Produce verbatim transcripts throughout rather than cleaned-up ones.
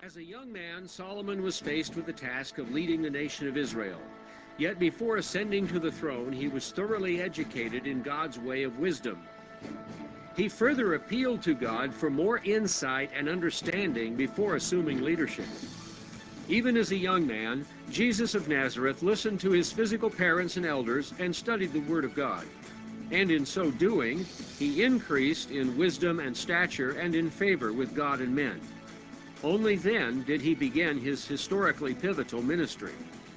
As a young man, Solomon was faced with the task of leading the nation of Israel. Yet before ascending to the throne, he was thoroughly educated in God's way of wisdom. He further appealed to God for more insight and understanding before assuming leadership. Even as a young man, Jesus of Nazareth listened to his physical parents and elders and studied the Word of God. And in so doing, he increased in wisdom and stature and in favor with God and men. Only then did he begin his historically pivotal ministry.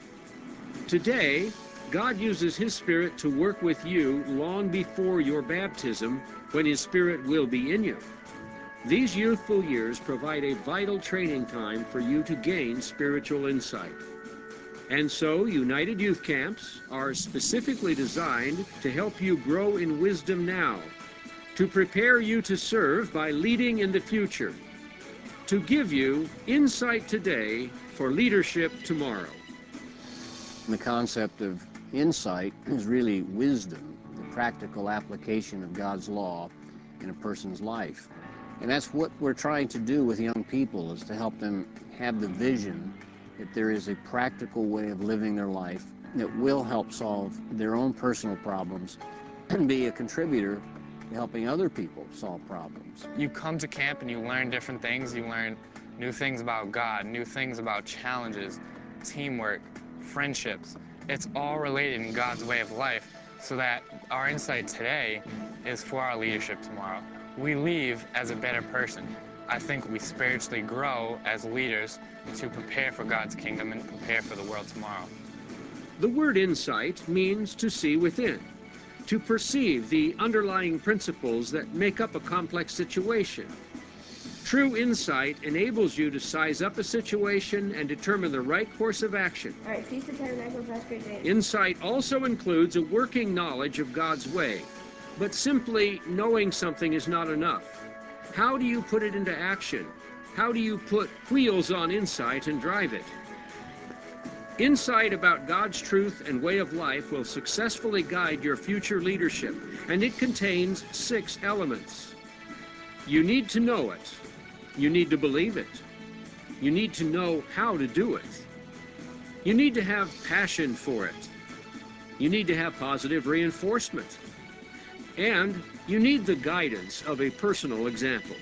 Today, God uses His Spirit to work with you long before your baptism, when His Spirit will be in you. These youthful years provide a vital training time for you to gain spiritual insight. And so, United Youth Camps are specifically designed to help you grow in wisdom now, to prepare you to serve by leading in the future, to give you insight today for leadership tomorrow. The concept of insight is really wisdom, the practical application of God's law in a person's life. And that's what we're trying to do with young people, is to help them have the vision that there is a practical way of living their life that will help solve their own personal problems and be a contributor to helping other people solve problems. You come to camp and you learn different things. You learn new things about God, new things about challenges, teamwork, friendships. It's all related in God's way of life, so that our insight today is for our leadership tomorrow. We leave as a better person. I think we spiritually grow as leaders to prepare for God's kingdom and prepare for the world tomorrow. The word insight means to see within, to perceive the underlying principles that make up a complex situation. True insight enables you to size up a situation and determine the right course of action. All right, Feast of Tabernacles, that's great day. Insight also includes a working knowledge of God's way, but simply knowing something is not enough. How do you put it into action? How do you put wheels on insight and drive it? Insight about God's truth and way of life will successfully guide your future leadership, and it contains six elements. You need to know it. You need to believe it. You need to know how to do it. You need to have passion for it. You need to have positive reinforcement. And you need the guidance of a personal example.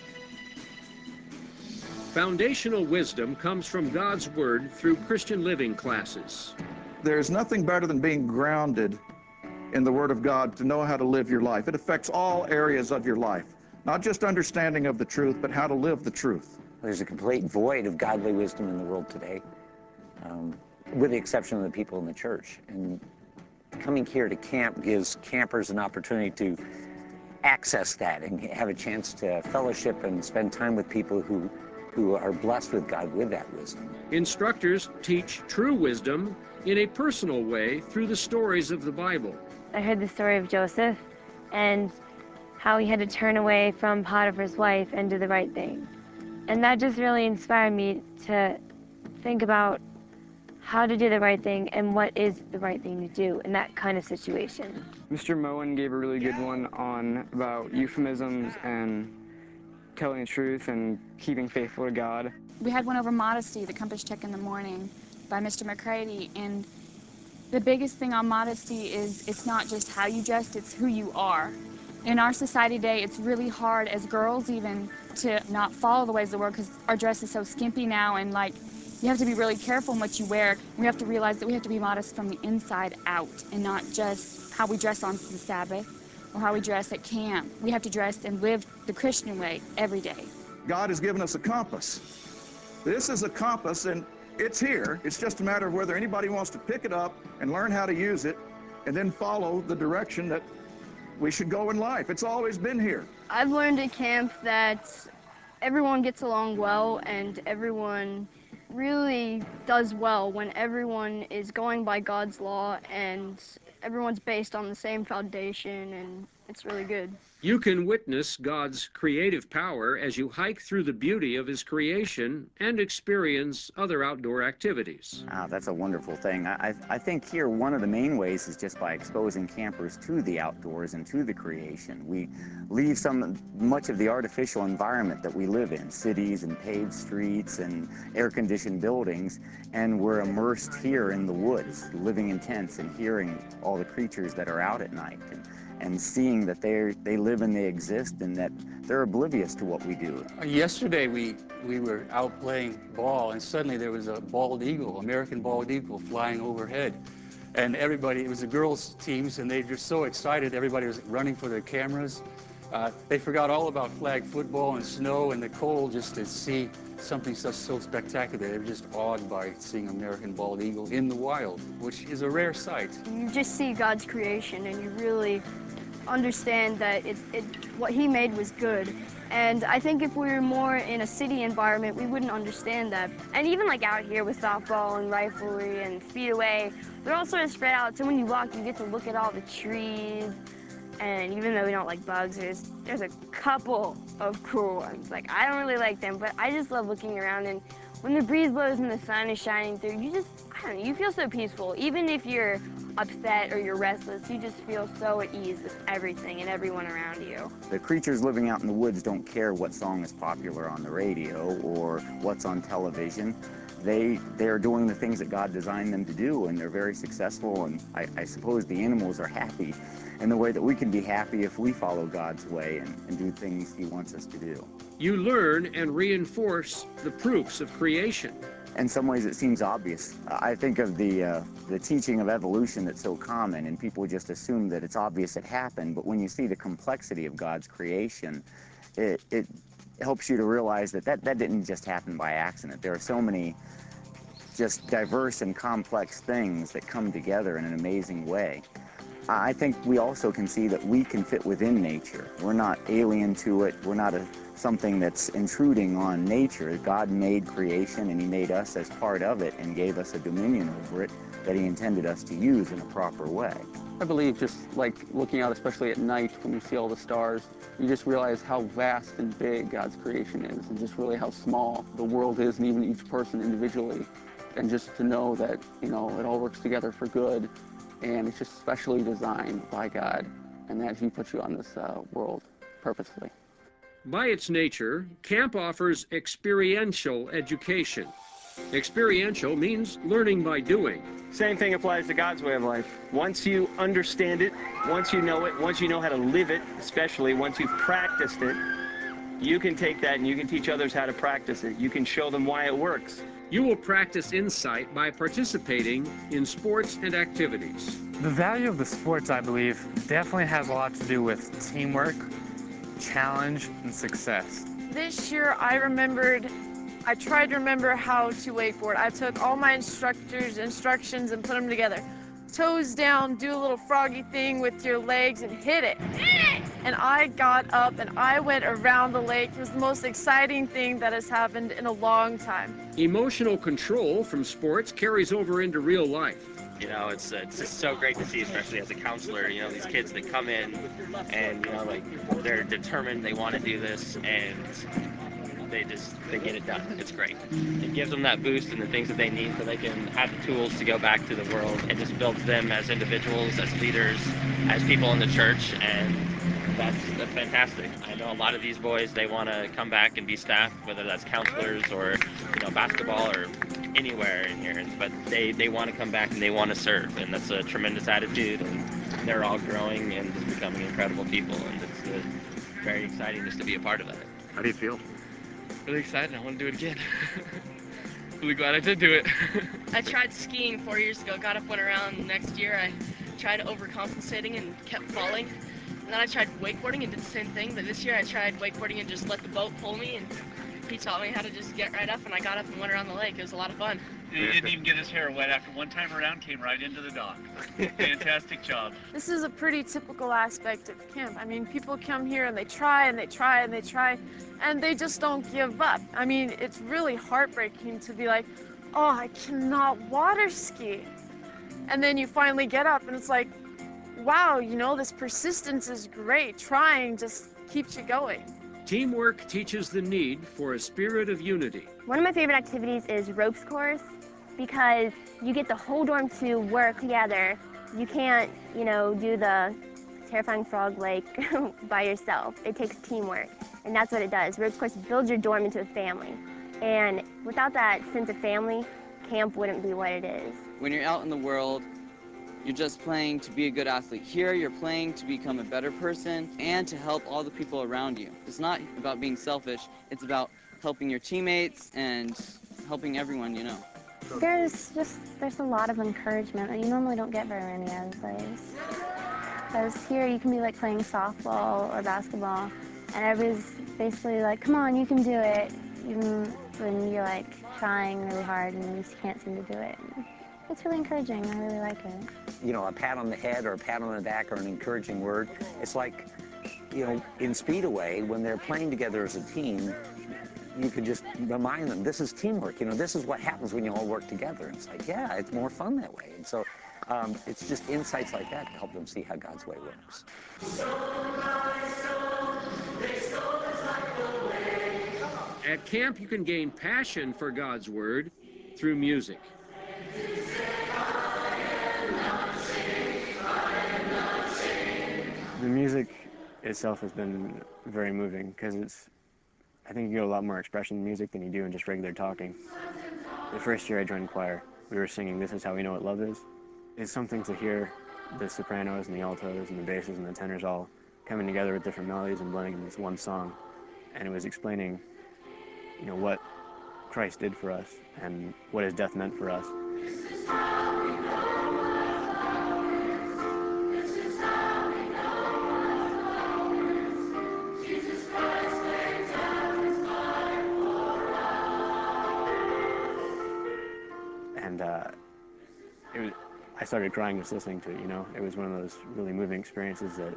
Foundational wisdom comes from God's Word through Christian living classes. There's nothing better than being grounded in the Word of God to know how to live your life. It affects all areas of your life, not just understanding of the truth, but how to live the truth. There's a complete void of godly wisdom in the world today, um, with the exception of the people in the church. And coming here to camp gives campers an opportunity to access that and have a chance to fellowship and spend time with people who who are blessed with God with that wisdom. Instructors teach true wisdom in a personal way through the stories of the Bible. I heard the story of Joseph and how he had to turn away from Potiphar's wife and do the right thing. And that just really inspired me to think about how to do the right thing and what is the right thing to do in that kind of situation. Mister Moen gave a really good one on about euphemisms and telling the truth and keeping faithful to God. We had one over modesty, the compass check in the morning by Mister McCready, and the biggest thing on modesty is it's not just how you dress, it's who you are. In our society today, it's really hard as girls even to not follow the ways of the world because our dress is so skimpy now, and like you have to be really careful in what you wear. We have to realize that we have to be modest from the inside out and not just how we dress on the Sabbath or how we dress at camp. We have to dress and live the Christian way every day. God has given us a compass. This is a compass, and it's here. It's just a matter of whether anybody wants to pick it up and learn how to use it and then follow the direction that we should go in life. It's always been here. I've learned at camp that everyone gets along well and everyone really does well when everyone is going by God's law and everyone's based on the same foundation, and it's really good. You can witness God's creative power as you hike through the beauty of His creation and experience other outdoor activities. Ah, that's a wonderful thing. I, I, I think here one of the main ways is just by exposing campers to the outdoors and to the creation. We leave some much of the artificial environment that we live in, cities and paved streets and air-conditioned buildings, and we're immersed here in the woods, living in tents and hearing all the creatures that are out at night. And, and seeing that they they live and they exist and that they're oblivious to what we do. Yesterday we, we were out playing ball and suddenly there was a bald eagle, American bald eagle, flying overhead. And everybody, it was the girls' teams, and they were just so excited. Everybody was running for their cameras. Uh, they forgot all about flag football and snow and the cold just to see something so, so spectacular. They were just awed by seeing American bald eagle in the wild, which is a rare sight. You just see God's creation and you really understand that it, it, what He made was good. And I think if we were more in a city environment, we wouldn't understand that. And even like out here with softball and riflery and speedway, they're all sort of spread out. So when you walk, you get to look at all the trees. And even though we don't like bugs, there's, there's a couple of cool ones. Like, I don't really like them, but I just love looking around. And when the breeze blows and the sun is shining through, you just, I don't know, you feel so peaceful. Even if you're upset or you're restless, you just feel so at ease with everything and everyone around you. The creatures living out in the woods don't care what song is popular on the radio or what's on television. They, they're doing the things that God designed them to do, and they're very successful, and I, I suppose the animals are happy in the way that we can be happy if we follow God's way and, and do things He wants us to do. You learn and reinforce the proofs of creation. In some ways it seems obvious. I think of the, uh, the teaching of evolution that's so common, and people just assume that it's obvious it happened, but when you see the complexity of God's creation, it, it helps you to realize that, that that didn't just happen by accident. There are so many just diverse and complex things that come together in an amazing way. I think we also can see that we can fit within nature. We're not alien to it. We're not a, something that's intruding on nature. God made creation, and He made us as part of it and gave us a dominion over it that He intended us to use in a proper way. I believe just like looking out, especially at night when you see all the stars, you just realize how vast and big God's creation is, and just really how small the world is, and even each person individually. And just to know that, you know, it all works together for good, and it's just specially designed by God, and that He put you on this uh, world purposefully. By its nature, camp offers experiential education. Experiential means learning by doing. Same thing applies to God's way of life. Once you understand it, once you know it, once you know how to live it, especially once you've practiced it, you can take that and you can teach others how to practice it. You can show them why it works. You will practice insight by participating in sports and activities. The value of the sports, I believe, definitely has a lot to do with teamwork, challenge, and success. This year I remembered, I tried to remember how to wakeboard. I took all my instructors' instructions and put them together. Toes down, do a little froggy thing with your legs and hit it. Hit it! And I got up and I went around the lake. It was the most exciting thing that has happened in a long time. Emotional control from sports carries over into real life. You know, it's, it's just so great to see, especially as a counselor, you know, these kids that come in and, you know, like, they're determined, they want to do this, and they just, they get it done. It's great. It gives them that boost and the things that they need so they can have the tools to go back to the world. It just builds them as individuals, as leaders, as people in the church, and that's, that's fantastic. I know a lot of these boys, they want to come back and be staff, whether that's counselors or, you know, basketball or anywhere in here, but they, they want to come back and they want to serve, and that's a tremendous attitude, and they're all growing and just becoming incredible people, and it's uh, very exciting just to be a part of that. How do you feel? Really excited. I want to do it again. Really glad I did do it. I tried skiing four years ago, got up, went around. Next year I tried overcompensating and kept falling. And then I tried wakeboarding and did the same thing, but this year I tried wakeboarding and just let the boat pull me, and he taught me how to just get right up, and I got up and went around the lake. It was a lot of fun. He didn't even get his hair wet after one time around, came right into the dock. Fantastic job. This is a pretty typical aspect of camp. I mean, people come here and they try and they try and they try, and they just don't give up. I mean, it's really heartbreaking to be like, oh, I cannot water ski. And then you finally get up and it's like, wow, you know, this persistence is great. Trying just keeps you going. Teamwork teaches the need for a spirit of unity. One of my favorite activities is ropes course because you get the whole dorm to work together. You can't, you know, do the terrifying frog like by yourself. It takes teamwork, and that's what it does. Ropes course builds your dorm into a family, and without that sense of family, camp wouldn't be what it is. When you're out in the world, you're just playing to be a good athlete. Here, you're playing to become a better person and to help all the people around you. It's not about being selfish. It's about helping your teammates and helping everyone you know. There's just, there's a lot of encouragement that you normally don't get very many other places. Because here you can be like playing softball or basketball, and everybody's basically like, come on, you can do it, even when you're like trying really hard and you just can't seem to do it. It's really encouraging. I really like it. You know, a pat on the head or a pat on the back or an encouraging word. It's like, you know, in Speedway, when they're playing together as a team, you can just remind them, this is teamwork. You know, this is what happens when you all work together. It's like, yeah, it's more fun that way. And so um, it's just insights like that to help them see how God's way works. At camp, you can gain passion for God's Word through music. The music itself has been very moving because it's, I think you get a lot more expression in music than you do in just regular talking. The first year I joined choir, we were singing This Is How We Know What Love Is. It's something to hear the sopranos and the altos and the basses and the tenors all coming together with different melodies and blending in this one song. And it was explaining, you know, what Christ did for us and what his death meant for us. And uh, it was, I started crying just listening to it, you know? It was one of those really moving experiences that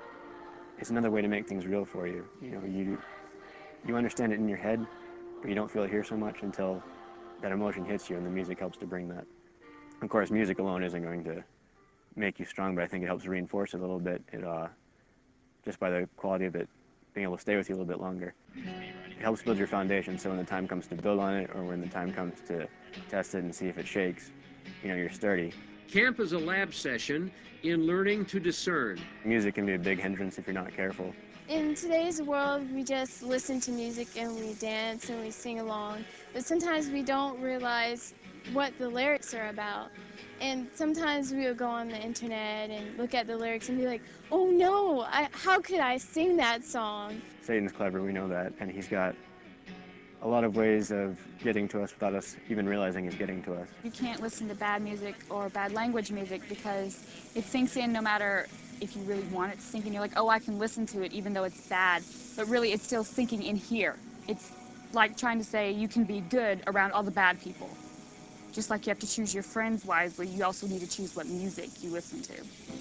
it's another way to make things real for you. You know, you, you understand it in your head, but you don't feel it here so much until that emotion hits you, and the music helps to bring that. Of course, music alone isn't going to make you strong, but I think it helps reinforce it a little bit, it, uh, just by the quality of it being able to stay with you a little bit longer. It helps build your foundation, so when the time comes to build on it, or when the time comes to test it and see if it shakes, you know, you're sturdy. Camp is a lab session in learning to discern. Music can be a big hindrance if you're not careful. In today's world, we just listen to music and we dance and we sing along, but sometimes we don't realize what the lyrics are about. And sometimes we'll go on the internet and look at the lyrics and be like, oh no, I, how could I sing that song? Satan's clever, we know that, and he's got a lot of ways of getting to us without us even realizing he's getting to us. You can't listen to bad music or bad language music because it sinks in no matter if you really want it to sink in. You're like, oh, I can listen to it even though it's bad, but really it's still sinking in here. It's like trying to say you can be good around all the bad people. Just like you have to choose your friends wisely, you also need to choose what music you listen to.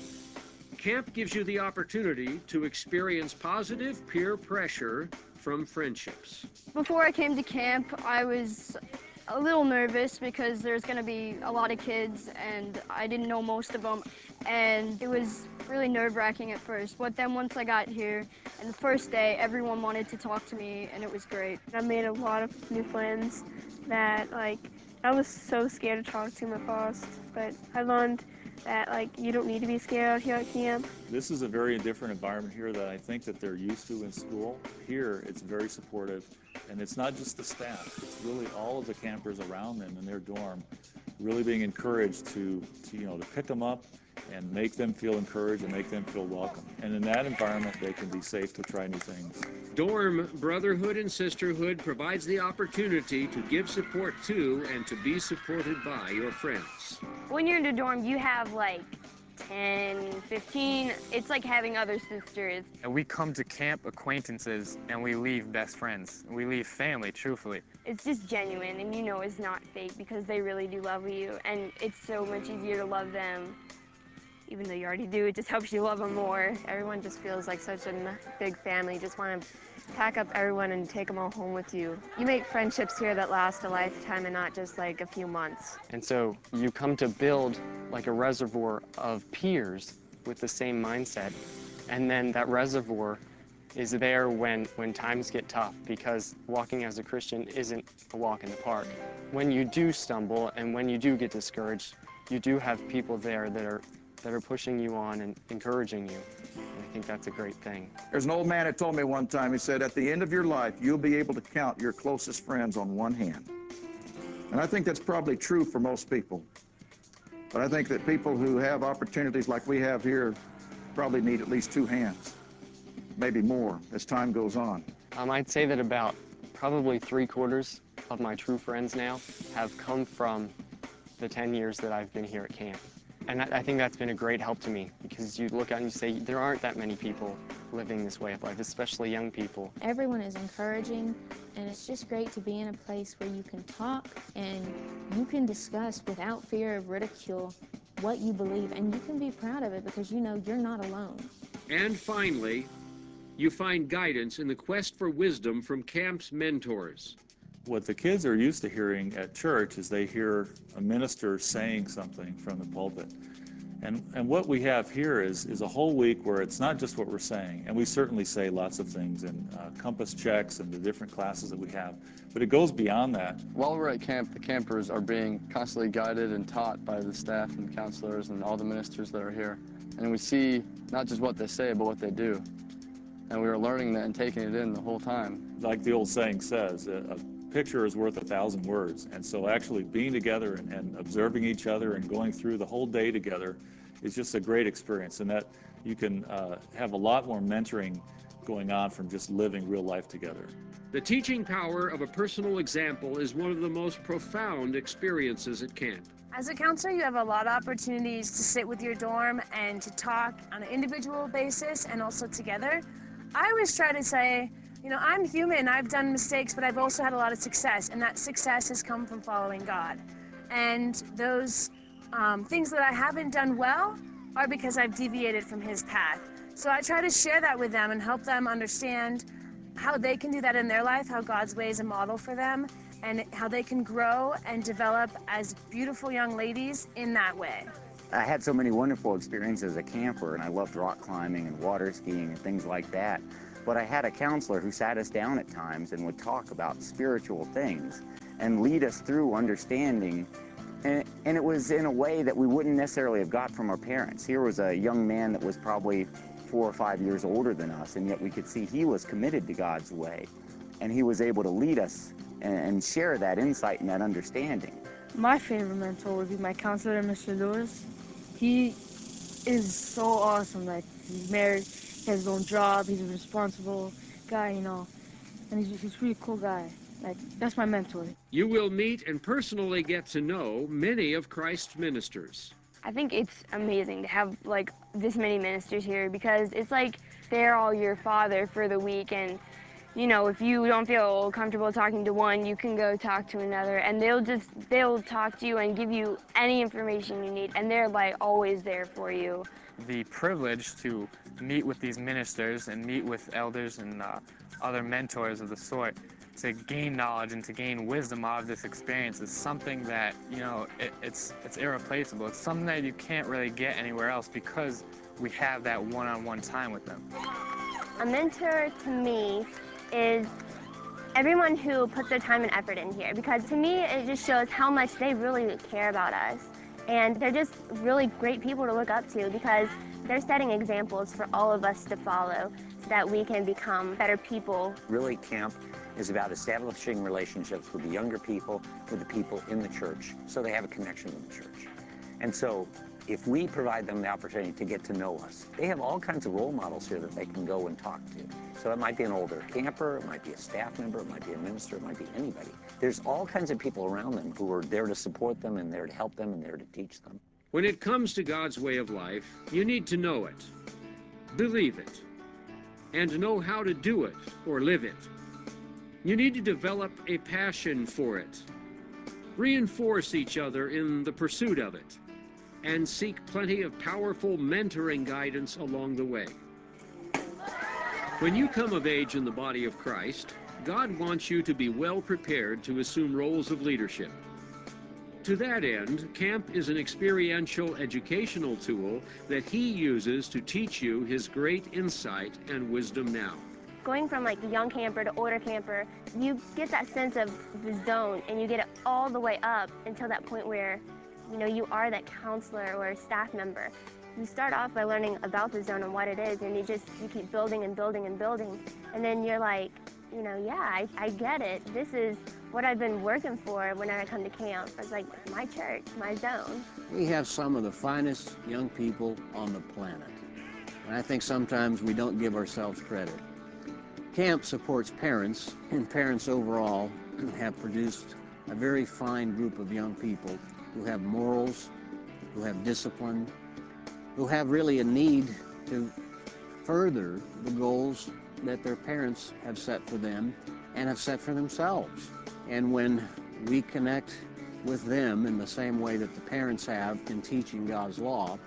Camp gives you the opportunity to experience positive peer pressure from friendships. Before I came to camp, I was a little nervous because there's going to be a lot of kids and I didn't know most of them, and it was really nerve-wracking at first. But then once I got here, and the first day, everyone wanted to talk to me, and it was great. I made a lot of new friends that, like, I was so scared to talk to in the past, but I learned that, like, you don't need to be scared out here at camp. This is a very different environment here that I think that they're used to in school. Here, it's very supportive, and it's not just the staff. It's really all of the campers around them in their dorm really being encouraged to, to, you know, to pick them up and make them feel encouraged and make them feel welcome. And in that environment, they can be safe to try new things. Dorm brotherhood and sisterhood provides the opportunity to give support to and to be supported by your friends. When you're in a dorm, you have like ten, fifteen. It's like having other sisters. And we come to camp acquaintances and we leave best friends. We leave family, truthfully. It's just genuine, and you know it's not fake because they really do love you, and it's so much easier to love them. Even though you already do, it just helps you love them more. Everyone just feels like such a big family. You just want to pack up everyone and take them all home with you. You make friendships here that last a lifetime and not just like a few months. And so you come to build like a reservoir of peers with the same mindset. And then that reservoir is there when, when times get tough, because walking as a Christian isn't a walk in the park. When you do stumble and when you do get discouraged, you do have people there that are, that are pushing you on and encouraging you. And I think that's a great thing. There's an old man that told me one time, he said, at the end of your life, you'll be able to count your closest friends on one hand. And I think that's probably true for most people. But I think that people who have opportunities like we have here probably need at least two hands, maybe more as time goes on. Um, I'd say that about probably three quarters of my true friends now have come from the ten years that I've been here at camp. And I think that's been a great help to me, because you look out and you say, there aren't that many people living this way of life, especially young people. Everyone is encouraging, and it's just great to be in a place where you can talk and you can discuss without fear of ridicule what you believe, and you can be proud of it because you know you're not alone. And finally, you find guidance in the quest for wisdom from camp's mentors. What the kids are used to hearing at church is they hear a minister saying something from the pulpit. And, and what we have here is, is a whole week where it's not just what we're saying, and we certainly say lots of things in uh, compass checks and the different classes that we have, but it goes beyond that. While we're at camp, the campers are being constantly guided and taught by the staff and counselors and all the ministers that are here. And we see not just what they say, but what they do. And we are learning that and taking it in the whole time. Like the old saying says, a, a picture is worth a thousand words. And so actually being together and, and observing each other and going through the whole day together is just a great experience. And that you can uh, have a lot more mentoring going on from just living real life together. The teaching power of a personal example is one of the most profound experiences at camp. As a counselor, you have a lot of opportunities to sit with your dorm and to talk on an individual basis and also together. I always try to say, you know, I'm human, I've done mistakes, but I've also had a lot of success, and that success has come from following God. And those um, things that I haven't done well are because I've deviated from His path. So I try to share that with them and help them understand how they can do that in their life, how God's way is a model for them, and how they can grow and develop as beautiful young ladies in that way. I had so many wonderful experiences as a camper, and I loved rock climbing and water skiing and things like that. But I had a counselor who sat us down at times and would talk about spiritual things and lead us through understanding. And, and it was in a way that we wouldn't necessarily have got from our parents. Here was a young man that was probably four or five years older than us, and yet we could see he was committed to God's way. And he was able to lead us and, and share that insight and that understanding. My favorite mentor would be my counselor, Mister Lewis. He is so awesome. Like, he's married, he has his own job, he's a responsible guy, you know, and he's, he's a really cool guy. Like, that's my mentor. You will meet and personally get to know many of Christ's ministers. I think it's amazing to have like this many ministers here, because it's like they're all your father for the week, and you know, if you don't feel comfortable talking to one, you can go talk to another, and they'll just, they'll talk to you and give you any information you need, and they're like always there for you. The privilege to meet with these ministers and meet with elders and uh, other mentors of the sort to gain knowledge and to gain wisdom out of this experience is something that, you know, it, it's, it's irreplaceable. It's something that you can't really get anywhere else because we have that one-on-one time with them. A mentor to me is everyone who puts their time and effort in here, because to me it just shows how much they really care about us, and they're just really great people to look up to because they're setting examples for all of us to follow so that we can become better people. Really, camp is about establishing relationships with the younger people, with the people in the church, so they have a connection with the church. And so if we provide them the opportunity to get to know us, they have all kinds of role models here that they can go and talk to. So it might be an older camper, it might be a staff member, it might be a minister, it might be anybody. There's all kinds of people around them who are there to support them and there to help them and there to teach them. When it comes to God's way of life, you need to know it, believe it, and know how to do it or live it. You need to develop a passion for it, reinforce each other in the pursuit of it, and seek plenty of powerful mentoring guidance along the way. When you come of age in the body of Christ, God wants you to be well prepared to assume roles of leadership, To that end, camp is an experiential educational tool that he uses to teach you his great insight and wisdom now. Going from like a young camper to older camper, you get that sense of the zone, and you get it all the way up until that point where, you know, you are that counselor or a staff member. You start off by learning about the zone and what it is, and you just, you keep building and building and building, and then you're like, you know, yeah, I, I get it. This is what I've been working for whenever I come to camp. It's like my church, my zone. We have some of the finest young people on the planet, and I think sometimes we don't give ourselves credit. Camp supports parents, and parents overall have produced a very fine group of young people who have morals, who have discipline, who have really a need to further the goals that their parents have set for them and have set for themselves. And when we connect with them in the same way that the parents have in teaching God's law,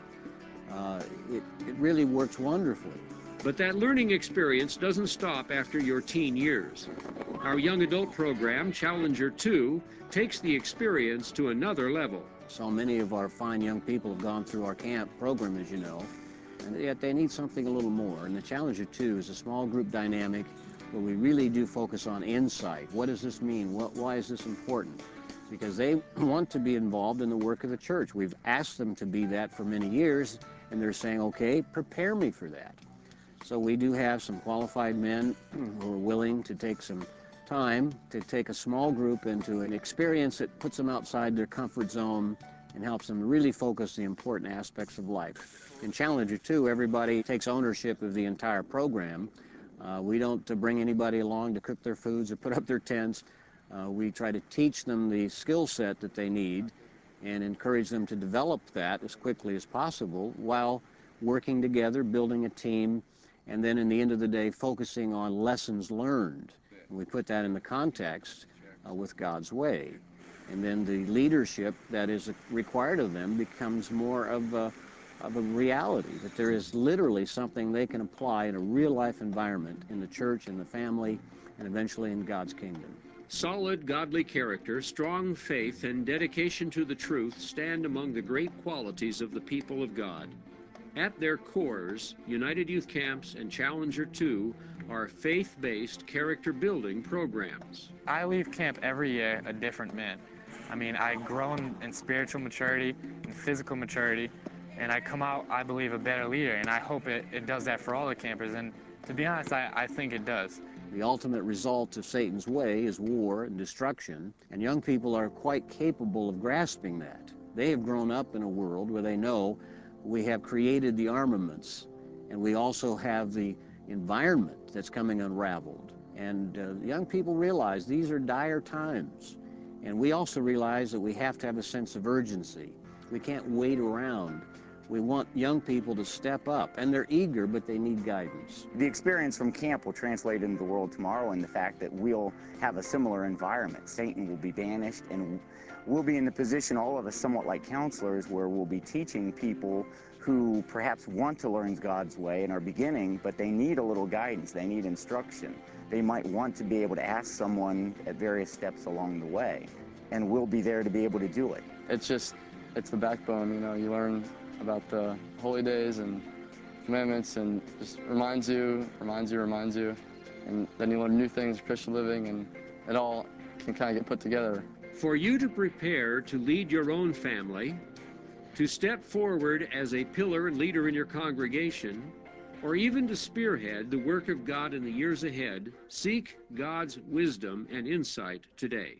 uh, it, it really works wonderfully. But that learning experience doesn't stop after your teen years. Our young adult program, Challenger two, takes the experience to another level. So many of our fine young people have gone through our camp program, as you know, and yet they need something a little more. And the Challenger two is a small group dynamic where we really do focus on insight. What does this mean? What, why is this important? Because they want to be involved in the work of the church. We've asked them to be that for many years, and they're saying, okay, prepare me for that. So we do have some qualified men who are willing to take some time to take a small group into an experience that puts them outside their comfort zone and helps them really focus the important aspects of life. In Challenger two, everybody takes ownership of the entire program. Uh, we don't uh, bring anybody along to cook their foods or put up their tents. Uh, we try to teach them the skill set that they need and encourage them to develop that as quickly as possible while working together, building a team, and then in the end of the day, focusing on lessons learned. And we put that in the context uh, with God's way. And then the leadership that is required of them becomes more of a, of a reality, that there is literally something they can apply in a real-life environment in the church, in the family, and eventually in God's kingdom. Solid, godly character, strong faith, and dedication to the truth stand among the great qualities of the people of God. At their cores, United Youth Camps and Challenger two are faith-based character-building programs. I leave camp every year a different man. I mean, I grow in, in spiritual maturity and physical maturity, and I come out, I believe, a better leader, and I hope it, it does that for all the campers, and to be honest, I, I think it does. The ultimate result of Satan's way is war and destruction, and young people are quite capable of grasping that. They have grown up in a world where they know we have created the armaments, and we also have the environment that's coming unraveled. And uh, young people realize these are dire times. And we also realize that we have to have a sense of urgency. We can't wait around. We want young people to step up, and they're eager, but they need guidance. The experience from camp will translate into the world tomorrow in the fact that we'll have a similar environment. Satan will be banished, and we'll be in the position, all of us somewhat like counselors, where we'll be teaching people who perhaps want to learn God's way and are beginning, but they need a little guidance, they need instruction. They might want to be able to ask someone at various steps along the way, and we'll be there to be able to do it. It's just, it's the backbone, you know, you learn about the holy days and commandments, and just reminds you, reminds you, reminds you, and then you learn new things, Christian living, and it all can kind of get put together. For you to prepare to lead your own family, to step forward as a pillar and leader in your congregation, or even to spearhead the work of God in the years ahead, seek God's wisdom and insight today.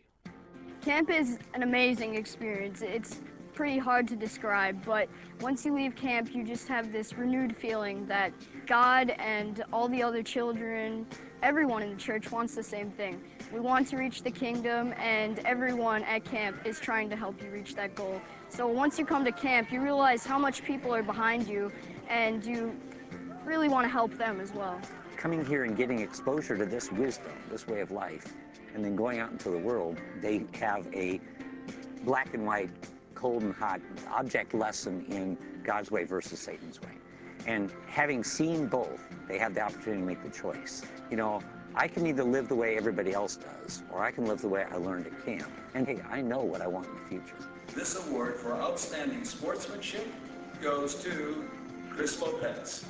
Camp is an amazing experience. It's pretty hard to describe, but once you leave camp, you just have this renewed feeling that God and all the other children, everyone in the church wants the same thing. We want to reach the kingdom, and everyone at camp is trying to help you reach that goal. So once you come to camp, you realize how much people are behind you, and you really want to help them as well. Coming here and getting exposure to this wisdom, this way of life, and then going out into the world, they have a black and white, cold and hot object lesson in God's way versus Satan's way. And having seen both, they have the opportunity to make the choice. You know, I can either live the way everybody else does, or I can live the way I learned at camp. And hey, I know what I want in the future. This award for outstanding sportsmanship goes to Chris Lopez.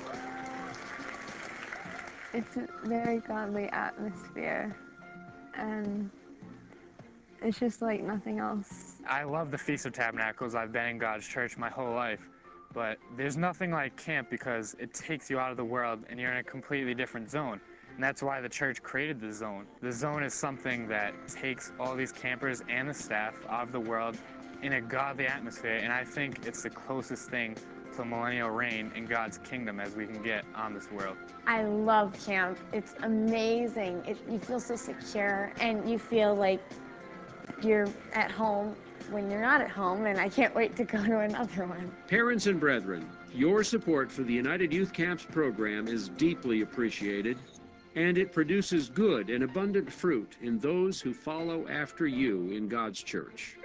It's a very godly atmosphere, and it's just like nothing else. I love the Feast of Tabernacles. I've been in God's church my whole life, but there's nothing like camp because it takes you out of the world and you're in a completely different zone. And that's why the church created the zone. The zone is something that takes all these campers and the staff out of the world in a godly atmosphere, and I think it's the closest thing to millennial reign in God's kingdom as we can get on this world. I love camp. It's amazing. It, you feel so secure, and you feel like you're at home when you're not at home, and I can't wait to go to another one. Parents and brethren, your support for the United Youth Camps program is deeply appreciated, and it produces good and abundant fruit in those who follow after you in God's church.